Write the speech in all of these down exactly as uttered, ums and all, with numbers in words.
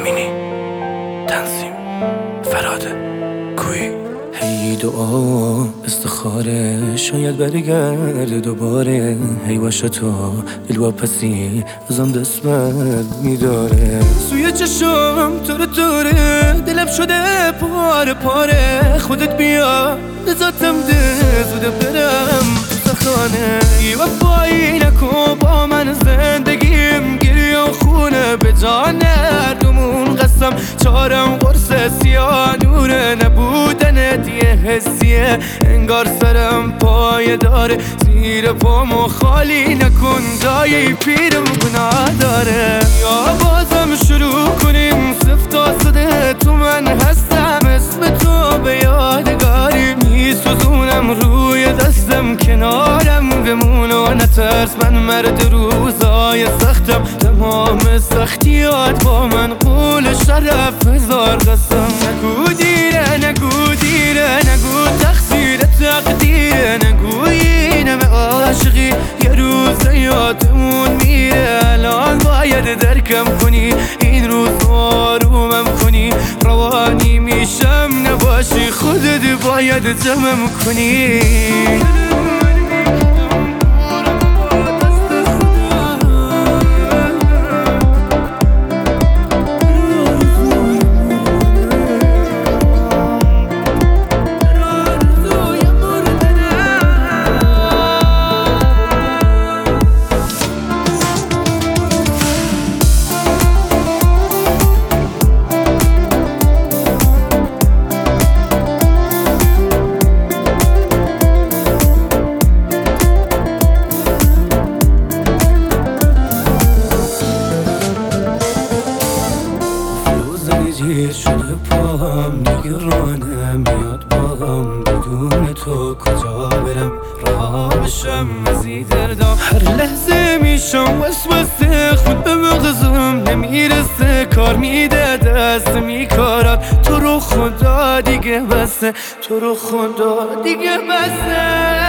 امینی، تنظیم فراده کوی. هی دعا استخاره شاید برگرده دوباره، هی باشه تو دل واپسی ازم دست بر میداره. سوی چشم تاره تاره دلم شده پاره پاره، خودت بیا نزاتم ده زوده برم تو خانه. ای وفایی نکن با من زندگیم گریه و خونه به جان هردومون قسم چارم قرص سیاه نوره نبودنت یه حسیه انگار سرم پایه داره زیر پامو خالی نکن جایی پیرم گناه داره. یا بازم شروع کنیم صفر تا صده تو من هستم اسم تو به یادگاری میسوزونم روی دستم کنارم بمون و نترس من مرد روزای سختم تمام سختیات با من قول شرف هزار قسم. نگو دیره نگو دیره نگو تقصیر تقدیره نگو اینم عاشقی یه روز یادمون میره. الان باید درکم کنی این روز آرومم کنی روانی میشم نباشی خودت باید جمعم کنی. گیر شده پاهم نگرانه میاد باهم بدون تو کجا برم رها بشم از این دردم. هر لحظه میشم وسوسه خود به مغزم نمیرسه کار میده دست میکارد تو رو خدا دیگه بسه تو رو خدا دیگه بسه.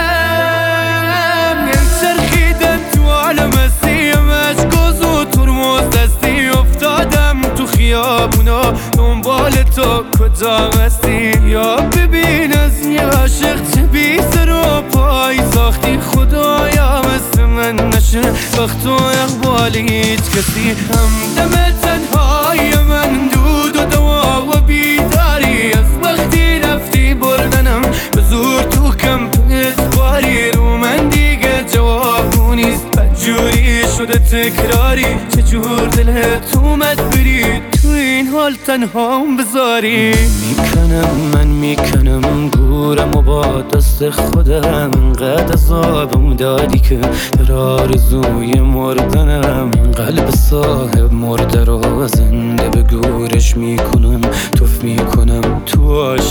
چرخیدم تو عالم سیم اشکاز و ترمز دستی افتادم تو خیابونا دنبال تو کجا هستی. یا ببین از یه عاشق چه بی سر و پای ساختی خدایا مثل من نشه وقت و اقبال هیچ کسی. همدم تنهای من دود و دوا و بیداری از وقتی رفتی بردنم به زور تو کمپ اجباری رو من دیگه جوابو نیست بدجوری شده تکراری چجور دلت اومد بری تو این حال تنهام بذاری. میکنم من میکنم گورم و با دست خودم انقدر عذابم دادی که در آرزوی مردنم قلب صاحب مرده رو زنده به گورش میکنم توف میکنم تو عاشق